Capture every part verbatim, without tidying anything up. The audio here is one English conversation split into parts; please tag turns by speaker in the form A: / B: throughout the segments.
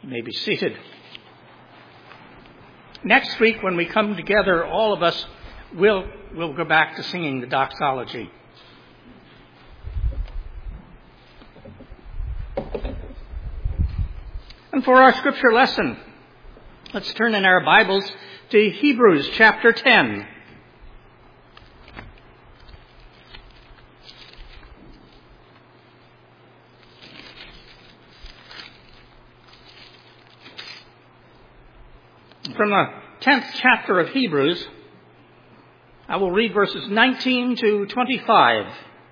A: You may be seated. Next week, when we come together, all of us will will go back to singing the doxology. And for our scripture lesson, let's turn in our Bibles to Hebrews chapter ten. From the tenth chapter of Hebrews, I will read verses nineteen to twenty-five.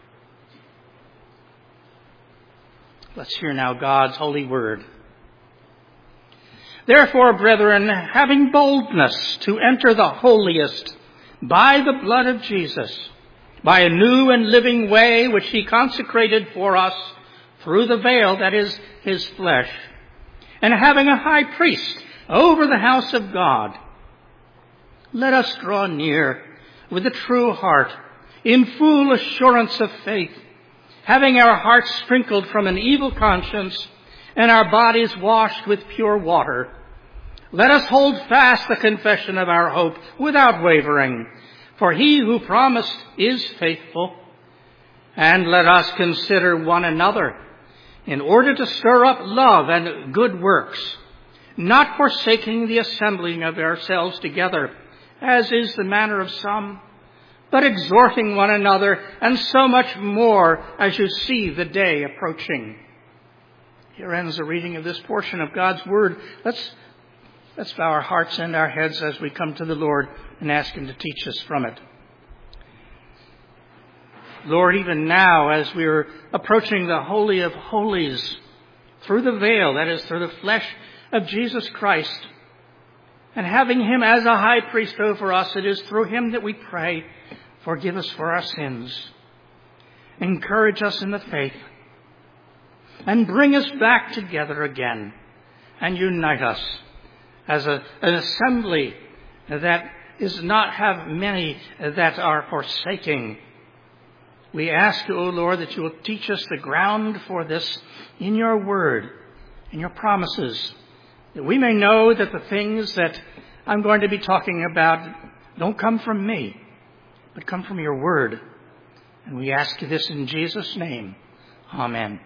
A: Let's hear now God's holy word. Therefore, brethren, having boldness to enter the holiest by the blood of Jesus, by a new and living way which he consecrated for us through the veil, that is, his flesh, and having a high priest over the house of God, let us draw near with a true heart, in full assurance of faith, having our hearts sprinkled from an evil conscience and our bodies washed with pure water. Let us hold fast the confession of our hope without wavering, for he who promised is faithful. And let us consider one another in order to stir up love and good works, not forsaking the assembling of ourselves together, as is the manner of some, but exhorting one another, and so much more as you see the day approaching. Here ends the reading of this portion of God's Word. Let's, let's bow our hearts and our heads as we come to the Lord and ask Him to teach us from it. Lord, even now, as we're approaching the Holy of Holies, through the veil, that is, through the flesh of Jesus Christ, and having him as a high priest over us, it is through him that we pray, forgive us for our sins, encourage us in the faith, and bring us back together again, and unite us as a, an assembly that is not have many that are forsaking. We ask, O Lord, that you will teach us the ground for this in your word, in your promises, that we may know that the things that I'm going to be talking about don't come from me, but come from your word. And we ask you this in Jesus' name. Amen.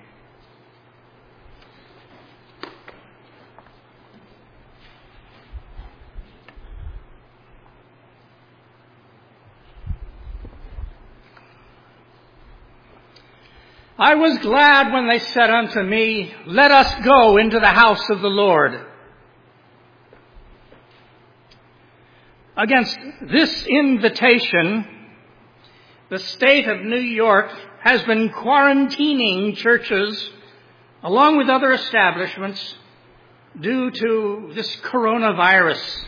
A: I was glad when they said unto me, let us go into the house of the Lord. Against this invitation, the state of New York has been quarantining churches along with other establishments due to this coronavirus.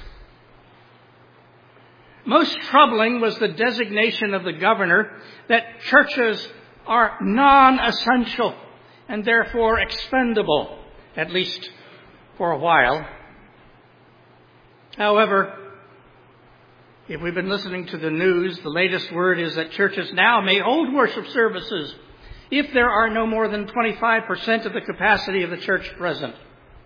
A: Most troubling was the designation of the governor that churches are non-essential and therefore expendable, at least for a while. However, if we've been listening to the news, the latest word is that churches now may hold worship services if there are no more than twenty-five percent of the capacity of the church present.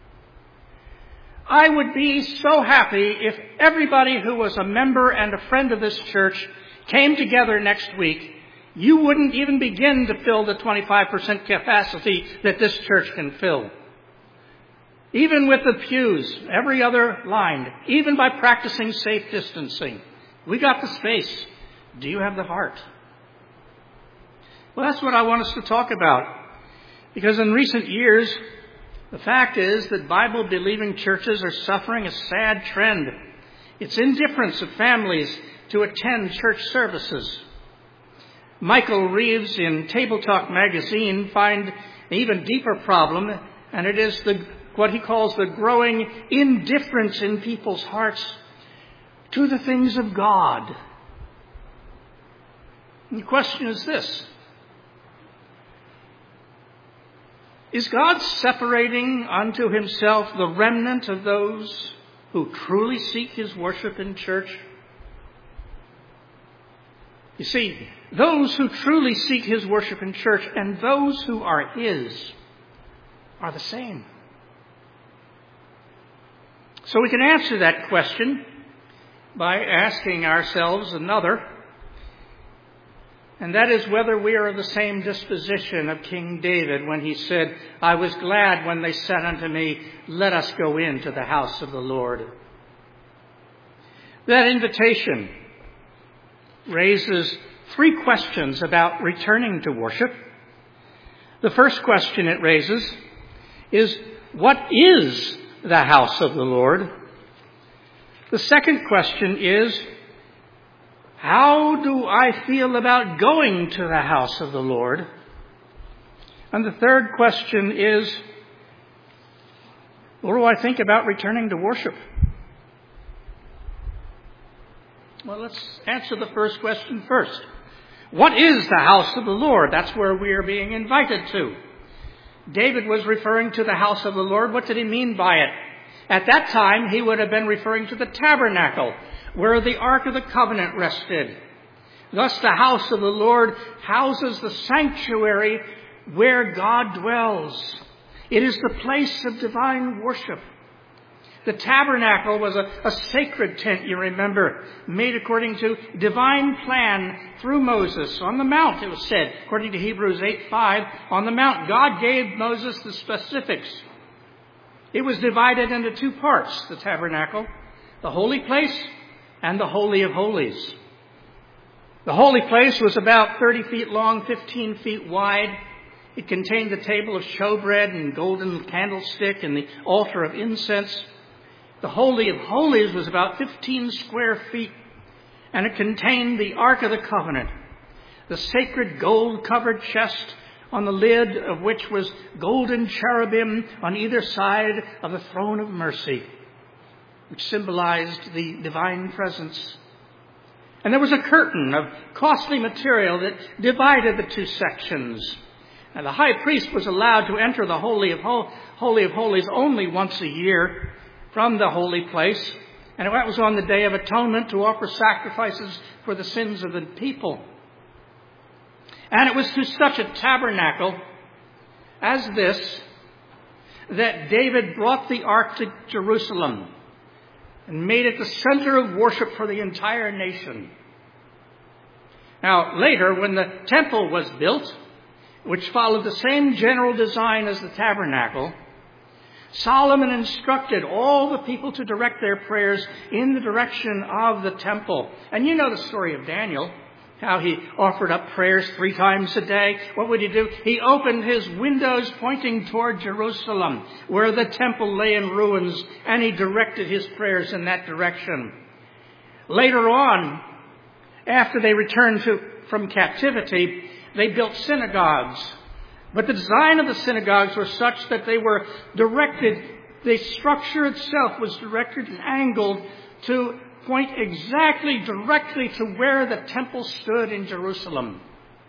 A: I would be so happy if everybody who was a member and a friend of this church came together next week. You wouldn't even begin to fill the twenty-five percent capacity that this church can fill. Even with the pews, every other line, even by practicing safe distancing. We got the space. Do you have the heart? Well, that's what I want us to talk about. Because in recent years, the fact is that Bible-believing churches are suffering a sad trend. It's indifference of families to attend church services. Michael Reeves in Table Talk magazine finds an even deeper problem, and it is the what he calls the growing indifference in people's hearts to the things of God. And the question is this: is God separating unto himself the remnant of those who truly seek his worship in church? You see, those who truly seek his worship in church and those who are his are the same. So we can answer that question by asking ourselves another, and that is whether we are of the same disposition of King David when he said, I was glad when they said unto me, let us go into the house of the Lord. That invitation raises three questions about returning to worship. The first question it raises is, what is the house of the Lord? The second question is, how do I feel about going to the house of the Lord? And the third question is, what do I think about returning to worship? Well, let's answer the first question first. What is the house of the Lord? That's where we are being invited to. David was referring to the house of the Lord. What did he mean by it? At that time, he would have been referring to the tabernacle, where the Ark of the Covenant rested. Thus, the house of the Lord houses the sanctuary where God dwells. It is the place of divine worship. The tabernacle was a, a sacred tent, you remember, made according to divine plan through Moses. On the mount, it was said, according to Hebrews eight five, on the mount, God gave Moses the specifics. It was divided into two parts, the tabernacle, the holy place and the Holy of Holies. The holy place was about thirty feet long, fifteen feet wide. It contained the table of showbread and golden candlestick and the altar of incense. The Holy of Holies was about fifteen square feet, and it contained the Ark of the Covenant, the sacred gold-covered chest on the lid of which was golden cherubim on either side of the throne of mercy, which symbolized the divine presence. And there was a curtain of costly material that divided the two sections. And the high priest was allowed to enter the Holy of, Hol- Holy of Holies only once a year from the holy place. And that was on the Day of Atonement to offer sacrifices for the sins of the people. And it was to such a tabernacle as this that David brought the ark to Jerusalem and made it the center of worship for the entire nation. Now, later, when the temple was built, which followed the same general design as the tabernacle, Solomon instructed all the people to direct their prayers in the direction of the temple. And you know the story of Daniel, how he offered up prayers three times a day. What would he do? He opened his windows pointing toward Jerusalem, where the temple lay in ruins, and he directed his prayers in that direction. Later on, after they returned to, from captivity, they built synagogues. But the design of the synagogues were such that they were directed, the structure itself was directed and angled to point exactly directly to where the temple stood in Jerusalem.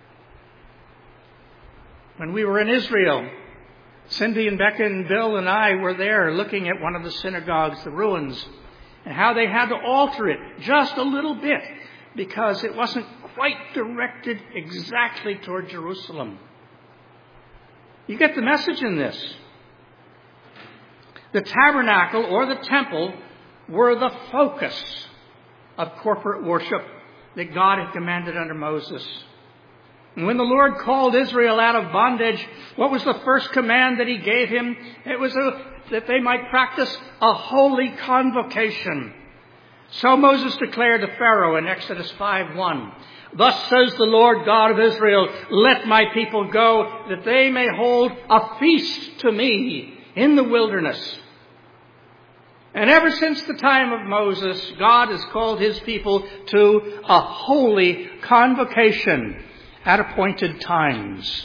A: When we were in Israel, Cindy and Becca and Bill and I were there looking at one of the synagogues, the ruins, and how they had to alter it just a little bit because it wasn't quite directed exactly toward Jerusalem. You get the message in this. The tabernacle or the temple were the focus of corporate worship that God had commanded under Moses. And when the Lord called Israel out of bondage, what was the first command that he gave him? It was a, that they might practice a holy convocation. So Moses declared to Pharaoh in Exodus five one, "Thus says the Lord God of Israel, let my people go, that they may hold a feast to me in the wilderness." And ever since the time of Moses, God has called his people to a holy convocation at appointed times.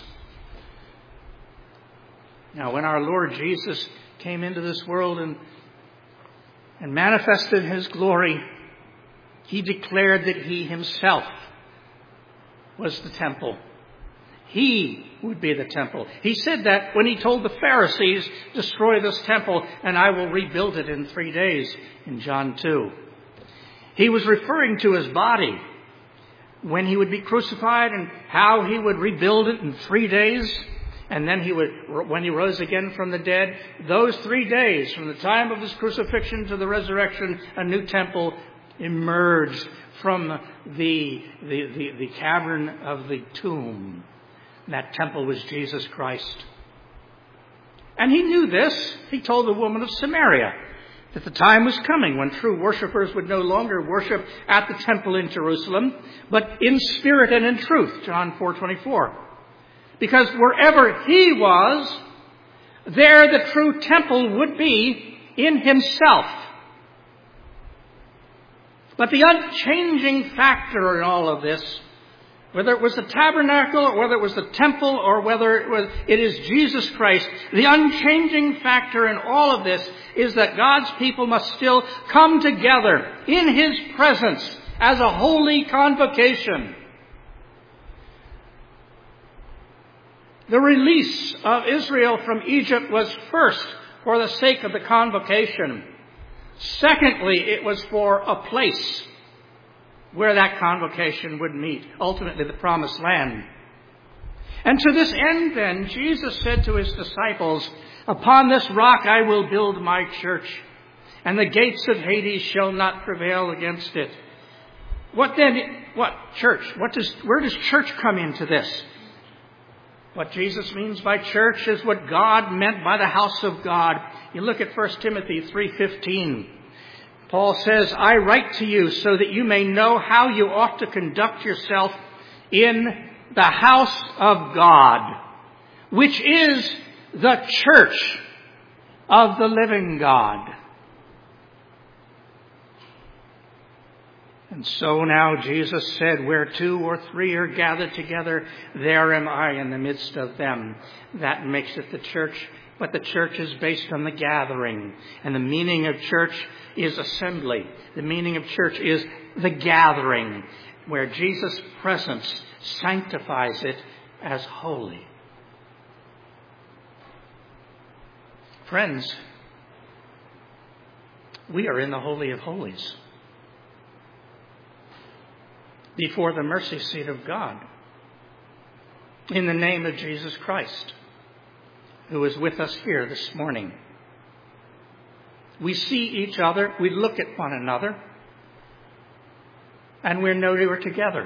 A: Now, when our Lord Jesus came into this world and, and manifested his glory, he declared that he himself was the temple. He would be the temple. He said that when he told the Pharisees, "Destroy this temple and I will rebuild it in three days in John two. He was referring to his body when he would be crucified and how he would rebuild it in three days. And then he would, when he rose again from the dead, those three days, from the time of his crucifixion to the resurrection, a new temple emerged from the, the, the, the cavern of the tomb. That temple was Jesus Christ. And he knew this. He told the woman of Samaria that the time was coming when true worshipers would no longer worship at the temple in Jerusalem, but in spirit and in truth, John four twenty-four. Because wherever he was, there the true temple would be in himself. But the unchanging factor in all of this, whether it was the tabernacle or whether it was the temple or whether it was, it is Jesus Christ, the unchanging factor in all of this is that God's people must still come together in his presence as a holy convocation. The release of Israel from Egypt was first for the sake of the convocation. Secondly, it was for a place where that convocation would meet, ultimately the promised land. And to this end, then, Jesus said to his disciples, "Upon this rock I will build my church, and the gates of Hades shall not prevail against it." What then? What church? What does? Where does church come into this? What Jesus means by church is what God meant by the house of God. You look at First Timothy three fifteen. Paul says, "I write to you so that you may know how you ought to conduct yourself in the house of God, which is the church of the living God." And so now Jesus said, "Where two or three are gathered together, there am I in the midst of them." That makes it the church. But the church is based on the gathering. And the meaning of church is assembly. The meaning of church is the gathering, where Jesus' presence sanctifies it as holy. Friends, we are in the Holy of Holies, before the mercy seat of God, in the name of Jesus Christ, who is with us here this morning. We see each other, we look at one another, and we know we are together.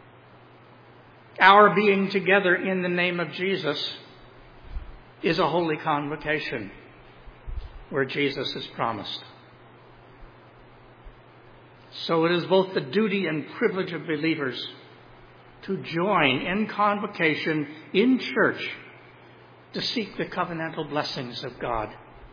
A: Our being together in the name of Jesus is a holy convocation where Jesus is promised. So it is both the duty and privilege of believers to join in convocation in church to seek the covenantal blessings of God.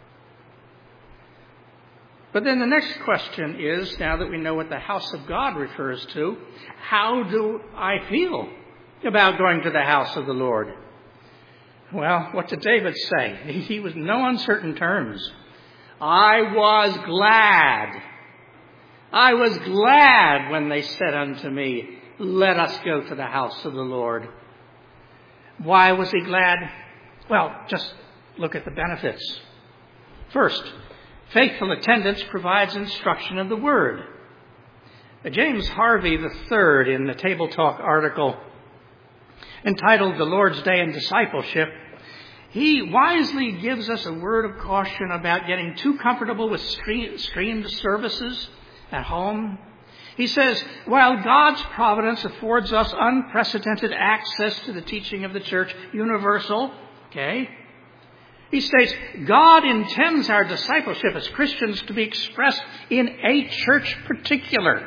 A: But then the next question is, now that we know what the house of God refers to, how do I feel about going to the house of the Lord? Well, what did David say? He was in no uncertain terms. "I was glad. I was glad when they said unto me, let us go to the house of the Lord." Why was he glad? Well, just look at the benefits. First, faithful attendance provides instruction of the Word. James Harvey the third, in the Table Talk article entitled "The Lord's Day in Discipleship," he wisely gives us a word of caution about getting too comfortable with streamed services at home. He says, while God's providence affords us unprecedented access to the teaching of the church, universal, okay, he states, God intends our discipleship as Christians to be expressed in a church particular.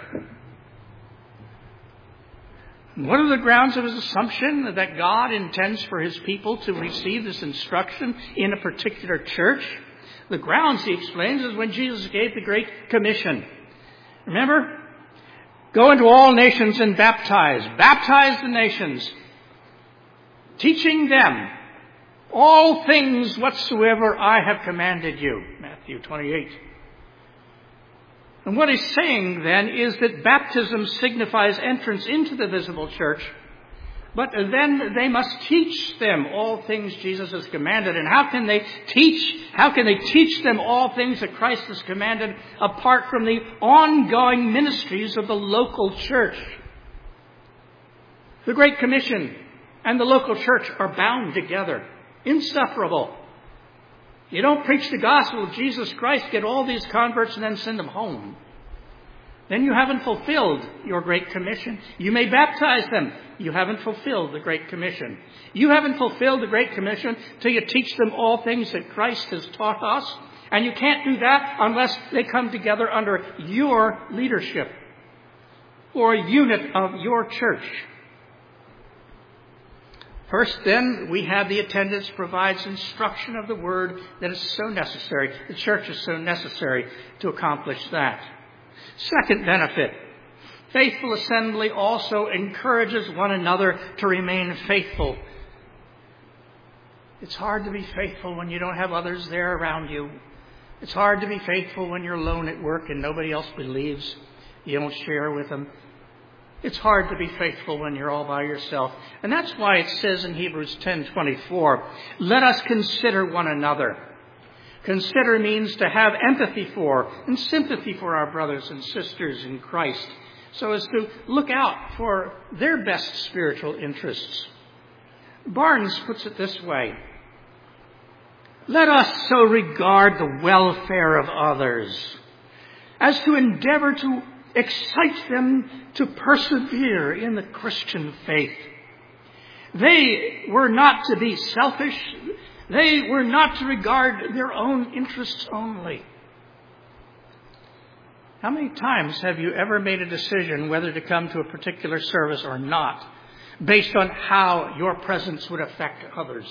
A: What are the grounds of his assumption that God intends for his people to receive this instruction in a particular church? The grounds, he explains, is when Jesus gave the Great Commission. Remember? Go into all nations and baptize. Baptize the nations, teaching them all things whatsoever I have commanded you. Matthew twenty-eight. And what he's saying then is that baptism signifies entrance into the visible church, but then they must teach them all things Jesus has commanded. And how can they teach? How can they teach them all things that Christ has commanded apart from the ongoing ministries of the local church? The Great Commission and the local church are bound together. Insufferable. You don't preach the gospel of Jesus Christ, get all these converts, and then send them home. Then you haven't fulfilled your Great Commission. You may baptize them. You haven't fulfilled the Great Commission. You haven't fulfilled the Great Commission till you teach them all things that Christ has taught us. And you can't do that unless they come together under your leadership or a unit of your church. First, then, we have the attendance provides instruction of the word that is so necessary. The church is so necessary to accomplish that. Second benefit, faithful assembly also encourages one another to remain faithful. It's hard to be faithful when you don't have others there around you. It's hard to be faithful when you're alone at work and nobody else believes. You don't share with them. It's hard to be faithful when you're all by yourself. And that's why it says in Hebrews ten twenty-four, let us consider one another. Consider means to have empathy for and sympathy for our brothers and sisters in Christ, so as to look out for their best spiritual interests. Barnes puts it this way, let us so regard the welfare of others as to endeavor to excite them to persevere in the Christian faith. They were not to be selfish. They were not to regard their own interests only. How many times have you ever made a decision whether to come to a particular service or not based on how your presence would affect others?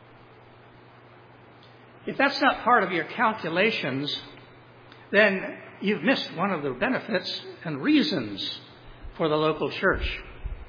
A: If that's not part of your calculations, then you've missed one of the benefits and reasons for the local church.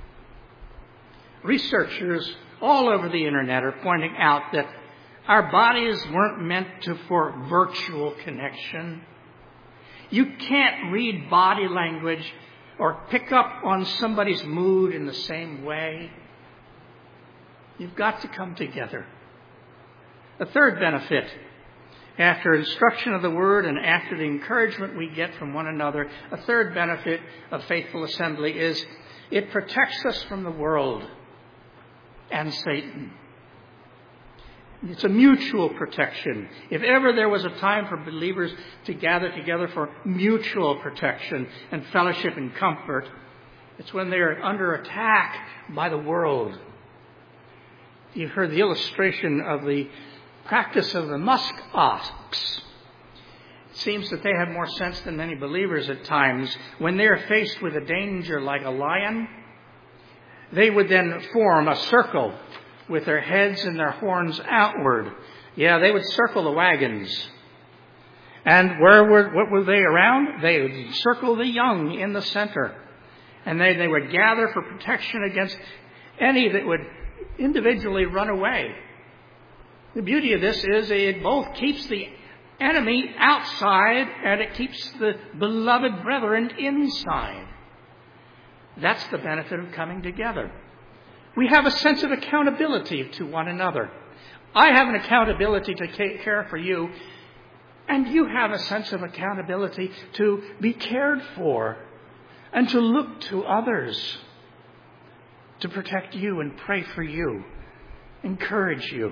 A: Researchers all over the internet are pointing out that our bodies weren't meant to for virtual connection. You can't read body language or pick up on somebody's mood in the same way. You've got to come together. A third benefit, after instruction of the word and after the encouragement we get from one another, a third benefit of faithful assembly is it protects us from the world and Satan. It's a mutual protection. If ever there was a time for believers to gather together for mutual protection and fellowship and comfort, it's when they're under attack by the world. You've heard the illustration of the practice of the musk ox. It seems that they have more sense than many believers at times. When they're faced with a danger like a lion, they would then form a circle with their heads and their horns outward. Yeah, they would circle the wagons. And where were, what were they around? They would circle the young in the center. And they, they would gather for protection against any that would individually run away. The beauty of this is it both keeps the enemy outside and it keeps the beloved brethren inside. That's the benefit of coming together. We have a sense of accountability to one another. I have an accountability to take care for you, and you have a sense of accountability to be cared for and to look to others to protect you and pray for you, encourage you.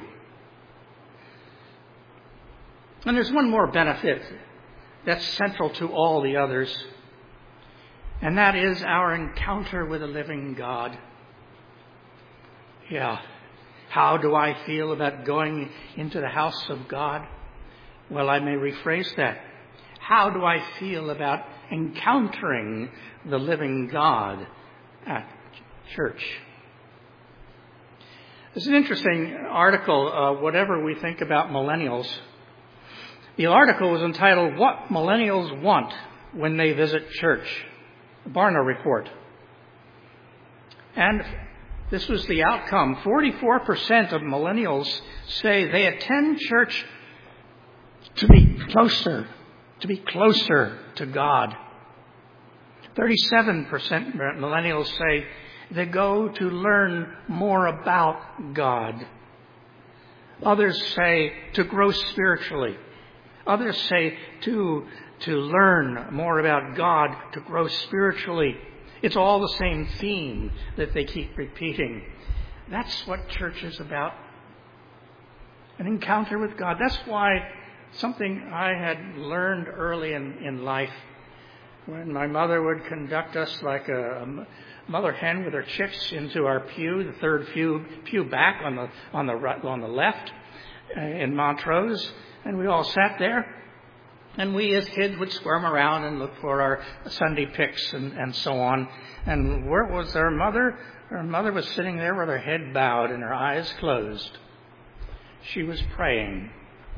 A: And there's one more benefit that's central to all the others, and that is our encounter with a living God. Yeah. How do I feel about going into the house of God? Well, I may rephrase that. How do I feel about encountering the living God at church? There's an interesting article, uh, whatever we think about millennials. The article was entitled, What Millennials Want When They Visit Church, the Barna Report. And this was the outcome. forty-four percent of millennials say they attend church to be closer, to be closer to God. thirty-seven percent millennials say they go to learn more about God. Others say to grow spiritually. Others say to, to learn more about God, to grow spiritually. It's all the same theme that they keep repeating. That's what church is about. An encounter with God. That's why something I had learned early in, in life, when my mother would conduct us like a, a mother hen with her chicks into our pew, the third pew, pew back on the on the right, on the left uh, in Montrose, and we all sat there, and we as kids would squirm around and look for our Sunday picks and, and so on. And where was our mother? Her mother was sitting there with her head bowed and her eyes closed. She was praying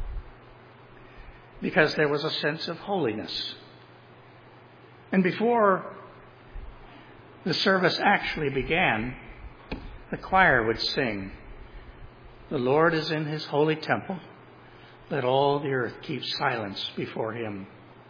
A: because there was a sense of holiness. And before the service actually began, the choir would sing, "The Lord is in his holy temple. Let all the earth keep silence before him."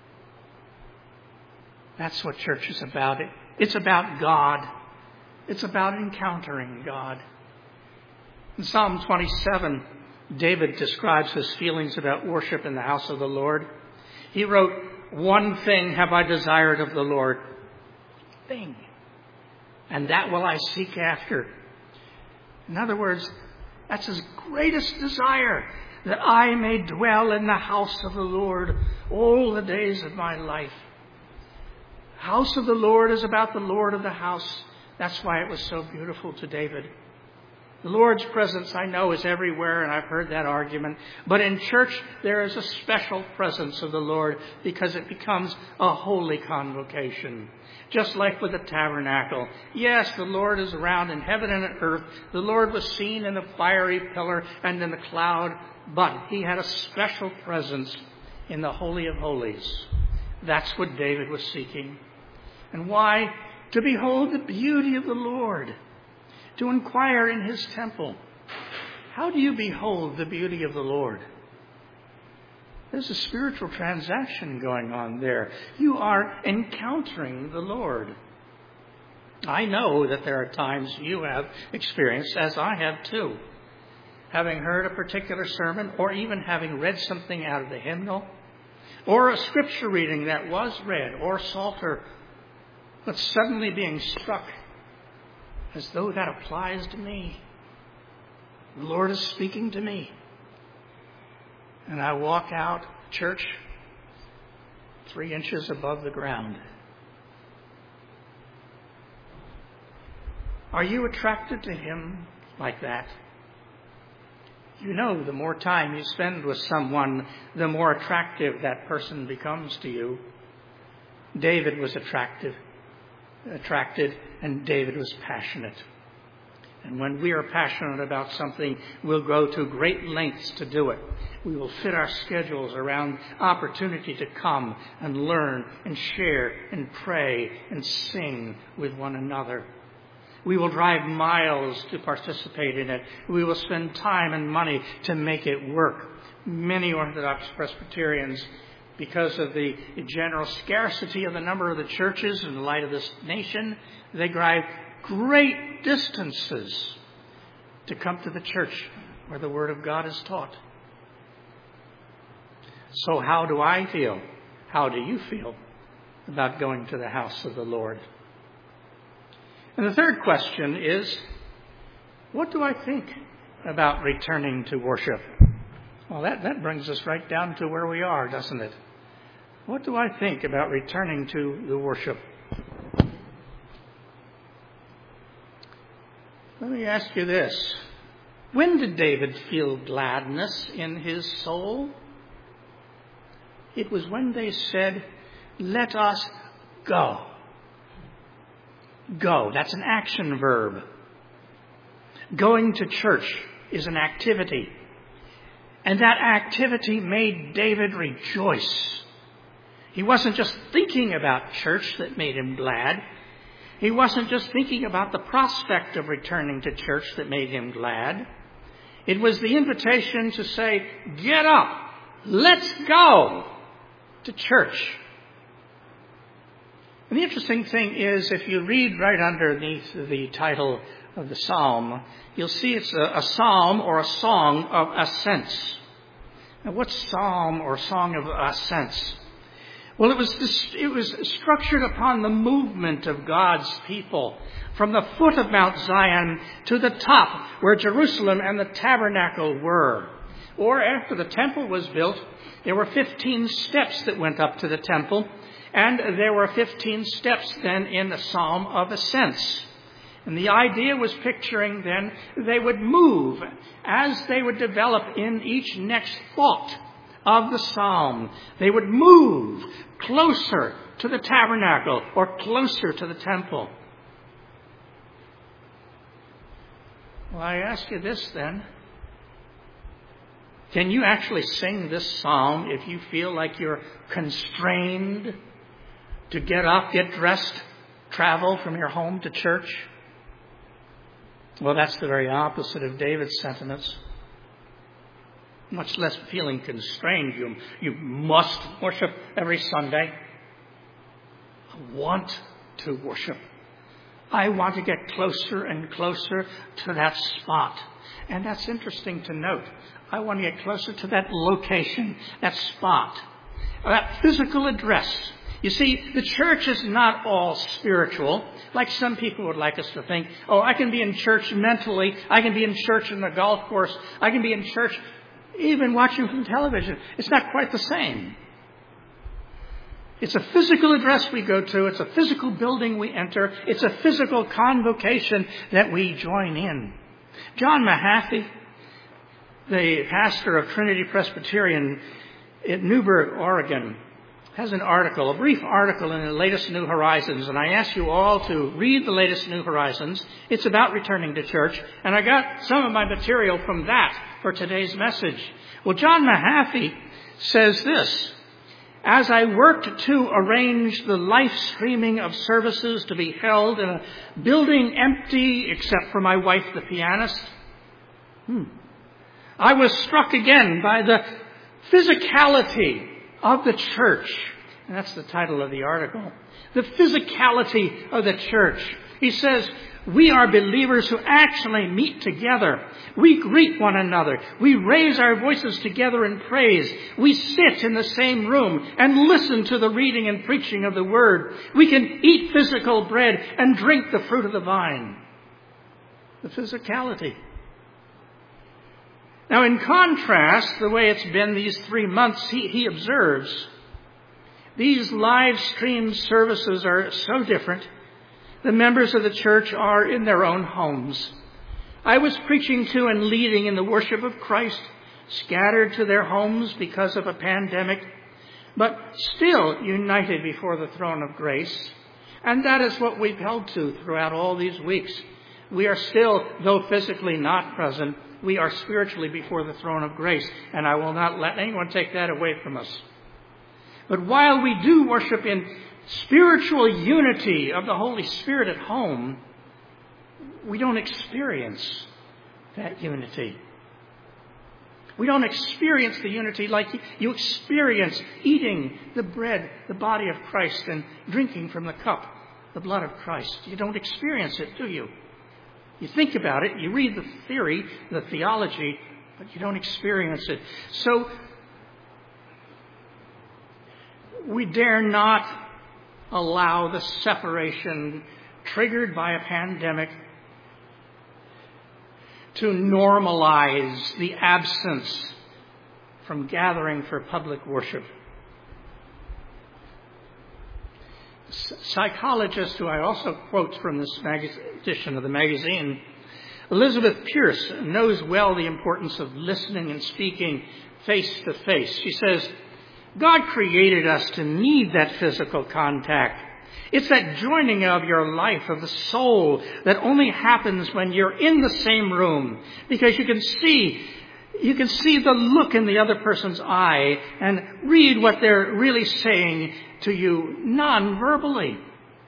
A: That's what church is about. It's about God. It's about encountering God. In Psalm twenty-seven, David describes his feelings about worship in the house of the Lord. He wrote, "One thing have I desired of the Lord, thing, and that will I seek after." In other words, that's his greatest desire, that I may dwell in the house of the Lord all the days of my life. The house of the Lord is about the Lord of the house. That's why it was so beautiful to David. The Lord's presence, I know, is everywhere, and I've heard that argument. But in church, there is a special presence of the Lord because it becomes a holy convocation. Just like with the tabernacle. Yes, the Lord is around in heaven and on earth. The Lord was seen in the fiery pillar and in the cloud, but he had a special presence in the Holy of Holies. That's what David was seeking. And why? To behold the beauty of the Lord. To inquire in his temple. How do you behold the beauty of the Lord? There's a spiritual transaction going on there. You are encountering the Lord. I know that there are times you have experienced, as I have too, having heard a particular sermon or even having read something out of the hymnal or a scripture reading that was read or psalter, but suddenly being struck as though that applies to me. The Lord is speaking to me. And I walk out church three inches above the ground. Are you attracted to him like that? You know, the more time you spend with someone, the more attractive that person becomes to you. David was attractive. attracted, and David was passionate. And when we are passionate about something, we'll go to great lengths to do it. We will fit our schedules around opportunity to come and learn and share and pray and sing with one another. We will drive miles to participate in it. We will spend time and money to make it work. Many Orthodox Presbyterians, because of the general scarcity of the number of the churches in the light of this nation, they drive great distances to come to the church where the Word of God is taught. So how do I feel? How do you feel about going to the house of the Lord? And the third question is, what do I think about returning to worship? Well, that, that brings us right down to where we are, doesn't it? What do I think about returning to the worship? Let me ask you this. When did David feel gladness in his soul? It was when they said, "Let us go." Go. That's an action verb. Going to church is an activity. And that activity made David rejoice. He wasn't just thinking about church that made him glad. He wasn't just thinking about the prospect of returning to church that made him glad. It was the invitation to say, "Get up, let's go to church." And the interesting thing is, if you read right underneath the title of the psalm, you'll see it's a, a psalm or a song of ascents. Now, what's psalm or song of ascents? Well, it was it was structured upon the movement of God's people from the foot of Mount Zion to the top where Jerusalem and the tabernacle were. Or after the temple was built, there were fifteen steps that went up to the temple, and there were fifteen steps then in the Psalm of Ascents. And the idea was picturing then they would move as they would develop in each next thought of the psalm. They would move closer to the tabernacle or closer to the temple. Well, I ask you this then. Can you actually sing this psalm if you feel like you're constrained to get up, get dressed, travel from your home to church? Well, that's the very opposite of David's sentiments. Much less feeling constrained. You, you must worship every Sunday. I want to worship. I want to get closer and closer to that spot. And that's interesting to note. I want to get closer to that location, that spot, that physical address. You see, the church is not all spiritual, like some people would like us to think. Oh, I can be in church mentally. I can be in church in the golf course. I can be in church even watching from television. It's not quite the same. It's a physical address we go to. It's a physical building we enter. It's a physical convocation that we join in. John Mahaffey, the pastor of Trinity Presbyterian in Newberg, Oregon, has an article, a brief article in the latest New Horizons, and I ask you all to read the latest New Horizons. It's about returning to church, and I got some of my material from that for today's message. Well, John Mahaffey says this: as I worked to arrange the live streaming of services to be held in a building empty except for my wife, the pianist, hmm, I was struck again by the physicality of the church. And that's the title of the article. The physicality of the church. He says, we are believers who actually meet together. We greet one another. We raise our voices together in praise. We sit in the same room and listen to the reading and preaching of the word. We can eat physical bread and drink the fruit of the vine. The physicality. Now, in contrast, the way it's been these three months, he, he observes, these live stream services are so different. The members of the church are in their own homes. I was preaching to and leading in the worship of Christ, scattered to their homes because of a pandemic, but still united before the throne of grace. And that is what we've held to throughout all these weeks. We are still, though physically not present, we are spiritually before the throne of grace, and I will not let anyone take that away from us. But while we do worship in spiritual unity of the Holy Spirit at home, we don't experience that unity. We don't experience the unity like you experience eating the bread, the body of Christ, and drinking from the cup, the blood of Christ. You don't experience it, do you? You think about it, you read the theory, the theology, but you don't experience it. So, we dare not allow the separation triggered by a pandemic to normalize the absence from gathering for public worship. Psychologist, who I also quote from this mag- edition of the magazine, Elizabeth Pierce, knows well the importance of listening and speaking face to face. She says, God created us to need that physical contact. It's that joining of your life, of the soul, that only happens when you're in the same room, because you can see You can see the look in the other person's eye and read what they're really saying to you non-verbally.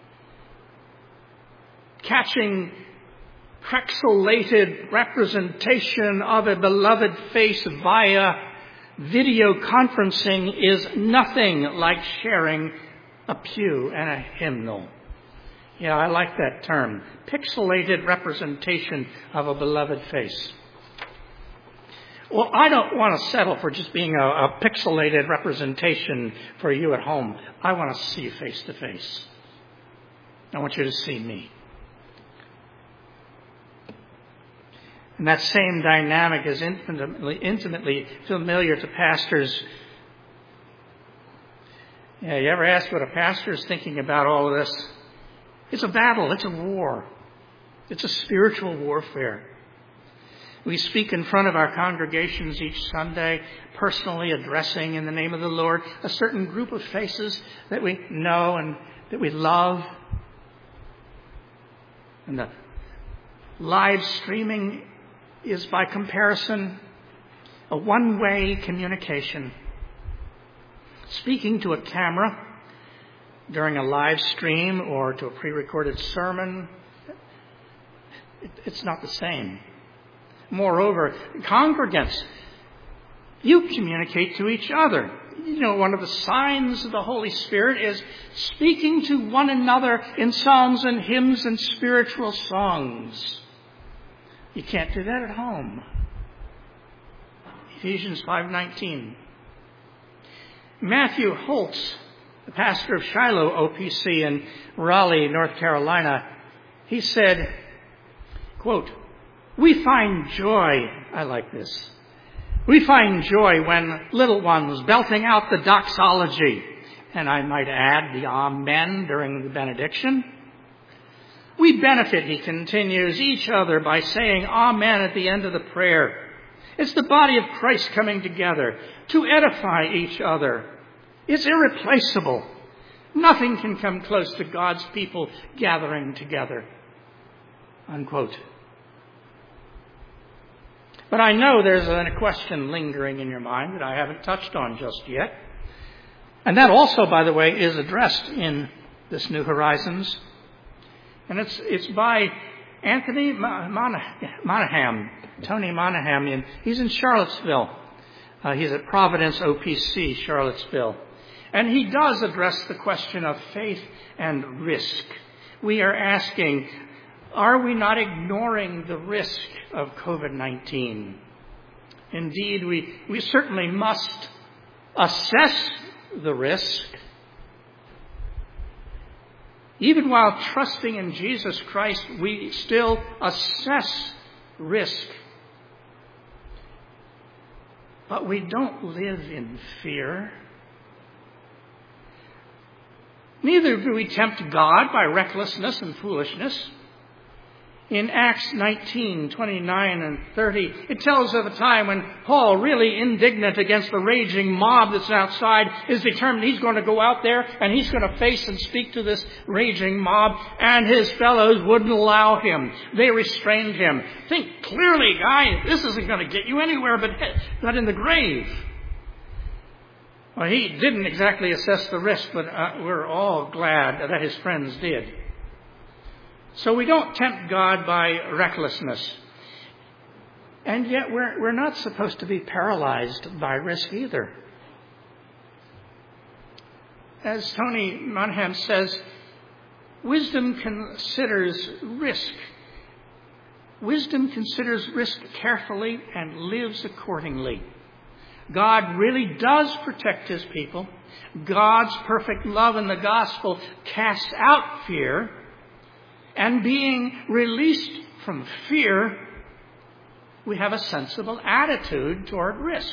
A: Catching pixelated representation of a beloved face via video conferencing is nothing like sharing a pew and a hymnal. Yeah, I like that term. Pixelated representation of a beloved face. Well, I don't want to settle for just being a, a pixelated representation for you at home. I want to see you face to face. I want you to see me. And that same dynamic is intimately, intimately familiar to pastors. Yeah, you ever ask what a pastor is thinking about all of this? It's a battle. It's a war. It's a spiritual warfare. We speak in front of our congregations each Sunday, personally addressing in the name of the Lord a certain group of faces that we know and that we love. And the live streaming is, by comparison, a one-way communication. Speaking to a camera during a live stream or to a pre-recorded sermon, it's not the same. Moreover, congregants, you communicate to each other. You know, one of the signs of the Holy Spirit is speaking to one another in psalms and hymns and spiritual songs. You can't do that at home. Ephesians five nineteen. Matthew Holtz, the pastor of Shiloh O P C in Raleigh, North Carolina, he said, quote, "We find joy," I like this, "we find joy when little ones belting out the doxology," and I might add the amen during the benediction. "We benefit," he continues, "each other by saying amen at the end of the prayer. It's the body of Christ coming together to edify each other. It's irreplaceable. Nothing can come close to God's people gathering together." Unquote. But I know there's a question lingering in your mind that I haven't touched on just yet. And that also, by the way, is addressed in this New Horizons. And it's it's by Anthony Monaghan, Tony Monaghan. And he's in Charlottesville. Uh, he's at Providence O P C, Charlottesville. And he does address the question of faith and risk. We are asking, are we not ignoring the risk of covid nineteen? Indeed, we, we certainly must assess the risk. Even while trusting in Jesus Christ, we still assess risk. But we don't live in fear. Neither do we tempt God by recklessness and foolishness. In Acts nineteen, twenty-nine and thirty, it tells of a time when Paul, really indignant against the raging mob that's outside, is determined he's going to go out there and he's going to face and speak to this raging mob, and his fellows wouldn't allow him. They restrained him. Think clearly, guy, this isn't going to get you anywhere but, but in the grave. Well, he didn't exactly assess the risk, but uh, we're all glad that his friends did. So we don't tempt God by recklessness. And yet we're, we're not supposed to be paralyzed by risk either. As Tony Monaghan says, wisdom considers risk. Wisdom considers risk carefully and lives accordingly. God really does protect his people. God's perfect love in the gospel casts out fear. And being released from fear, we have a sensible attitude toward risk.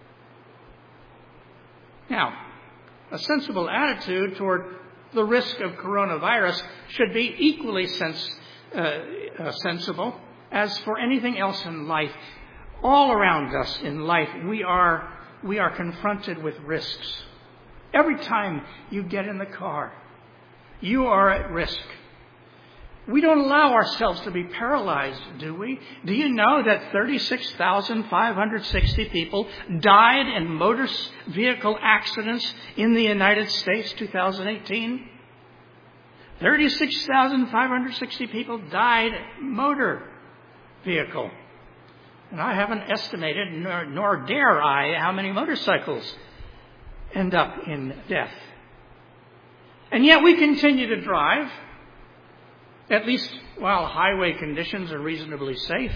A: Now, a sensible attitude toward the risk of coronavirus should be equally sens- uh, uh, sensible as for anything else in life. All around us in life, we are we are confronted with risks. Every time you get in the car, you are at risk. We don't allow ourselves to be paralyzed, do we? Do you know that thirty-six thousand five hundred sixty people died in motor vehicle accidents in the United States two thousand eighteen? thirty-six thousand five hundred sixty people died motor vehicle. And I haven't estimated, nor, nor dare I, how many motorcycles end up in death. And yet we continue to drive, at least while highway conditions are reasonably safe.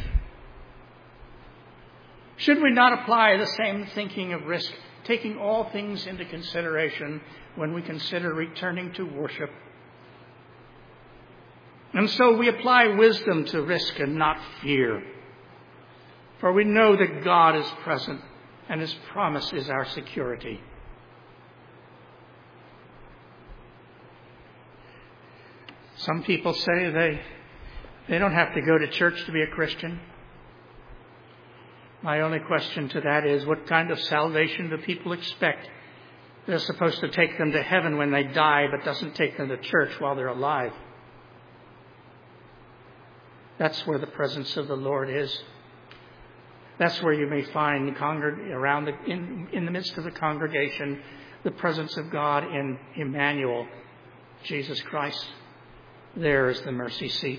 A: Should we not apply the same thinking of risk, taking all things into consideration when we consider returning to worship? And so we apply wisdom to risk and not fear. For we know that God is present and His promise is our security. Some people say they, they don't have to go to church to be a Christian. My only question to that is, what kind of salvation do people expect? They're supposed to take them to heaven when they die, but doesn't take them to church while they're alive. That's where the presence of the Lord is. That's where you may find congreg- around the, in, in the midst of the congregation the presence of God in Emmanuel, Jesus Christ. There is the mercy seat.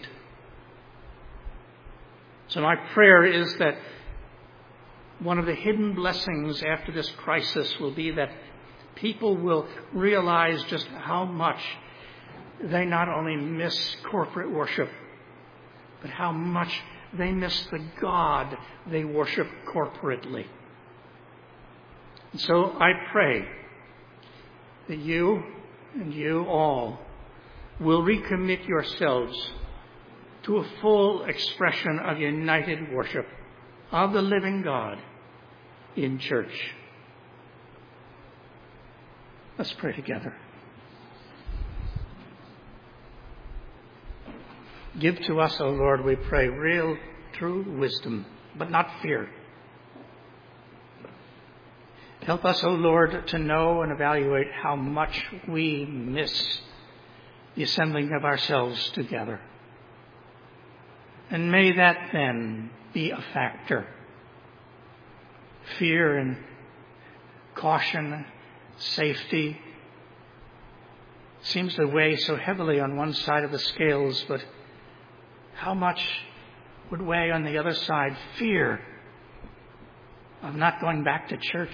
A: So my prayer is that one of the hidden blessings after this crisis will be that people will realize just how much they not only miss corporate worship, but how much they miss the God they worship corporately. And so I pray that you and you all will recommit yourselves to a full expression of united worship of the living God in church. Let's pray together. Give to us, O Lord, we pray, real, true wisdom, but not fear. Help us, O Lord, to know and evaluate how much we miss the assembling of ourselves together. And may that then be a factor. Fear and caution, safety seems to weigh so heavily on one side of the scales, but how much would weigh on the other side? Fear of not going back to church.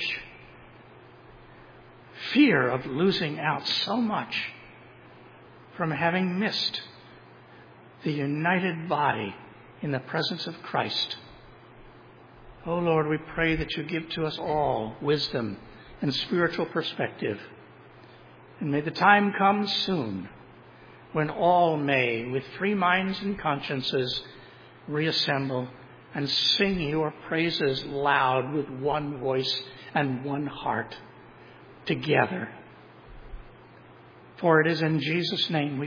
A: Fear of losing out so much from having missed the united body in the presence of Christ. Oh Lord, we pray that you give to us all wisdom and spiritual perspective. And may the time come soon when all may, with free minds and consciences, reassemble and sing your praises loud with one voice and one heart together. For it is in Jesus' name we